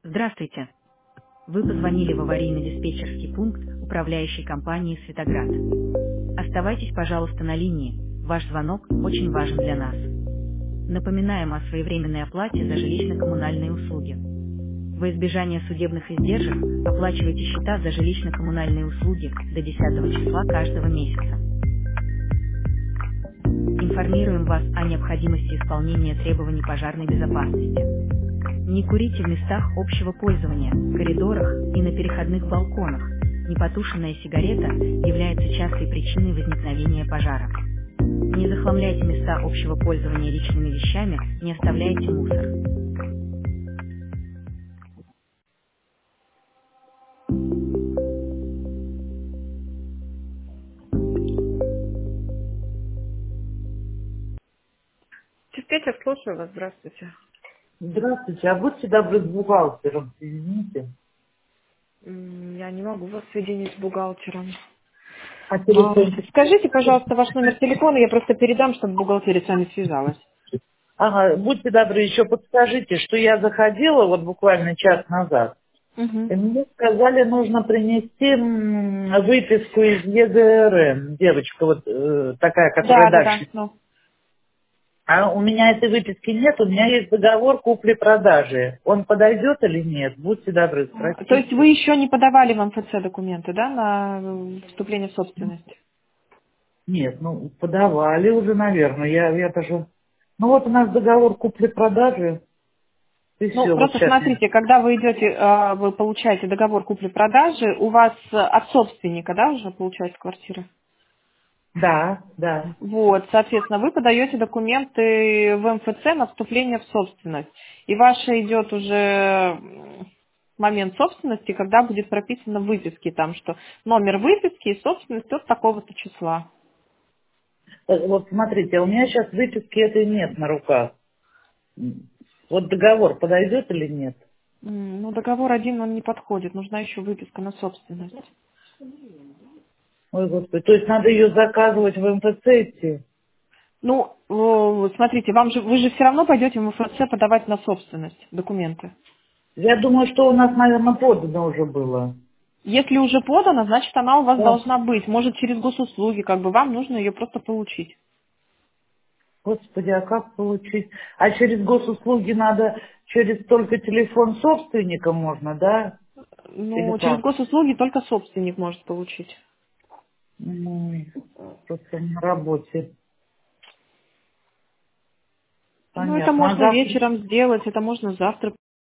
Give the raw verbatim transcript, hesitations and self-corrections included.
Здравствуйте. Вы позвонили в аварийно-диспетчерский пункт управляющей компании «Светоград». Оставайтесь, пожалуйста, на линии. Ваш звонок очень важен для нас. Напоминаем о своевременной оплате за жилищно-коммунальные услуги. Во избежание судебных издержек оплачивайте счета за жилищно-коммунальные услуги до десятого числа каждого месяца. Информируем вас о необходимости исполнения требований пожарной безопасности. Не курите в местах общего пользования, коридорах и на переходных балконах. Непотушенная сигарета является частой причиной возникновения пожара. Не захламляйте места общего пользования личными вещами, не оставляйте мусор. Диспетчер, слушаю вас, здравствуйте. Здравствуйте, а будьте добры с бухгалтером, извините. М, Я не могу вас соединить с бухгалтером. А А, телефон? Скажите, пожалуйста, ваш номер телефона, я просто передам, чтобы бухгалтерия с вами связалась. Ага, будьте добры, еще подскажите, что я заходила вот буквально час назад, Угу. и мне сказали, нужно принести м, выписку из ЕГРН, девочка вот э, такая, которая Да, да, да. дальше. Ну. А у меня этой выписки нет, у меня есть договор купли-продажи. Он подойдет или нет? Будьте добры, А, То есть спросите. вы еще не подавали в эм эф це документы, да, на э, вступление в собственность? Нет, ну подавали уже, наверное, я, я даже... Ну вот у нас договор купли-продажи. И Ну, все, вот просто сейчас. смотрите, когда вы идете, э, вы получаете договор купли-продажи, у вас э, от собственника, да, уже получается квартира? Да, да. Вот, соответственно, вы подаете документы в эм эф це на вступление в собственность. И ваше идет уже м, момент собственности, когда будет прописано в выписке, там, что номер выписки и собственность от такого-то числа. Э, Вот смотрите, у меня сейчас выписки этой нет на руках. М. Вот договор подойдет или нет? М, Ну, договор один, он не подходит, нужна еще выписка на собственность. Ой, Господи, то есть надо ее заказывать в эм эф це идти? Ну, э, смотрите, вам же, вы же все равно пойдете в эм эф це подавать на собственность документы. Я думаю, что у нас, наверное, подано уже было. Если уже подана, значит, она у вас О, должна быть. Может, через госуслуги, как бы вам нужно ее просто получить. Господи, а как получить? А через госуслуги надо, через только телефон собственника можно, да? Или Ну, через как? госуслуги только собственник может получить. Ой, просто на работе. Ну, это Понятно. А можно завтра? вечером сделать, это можно завтра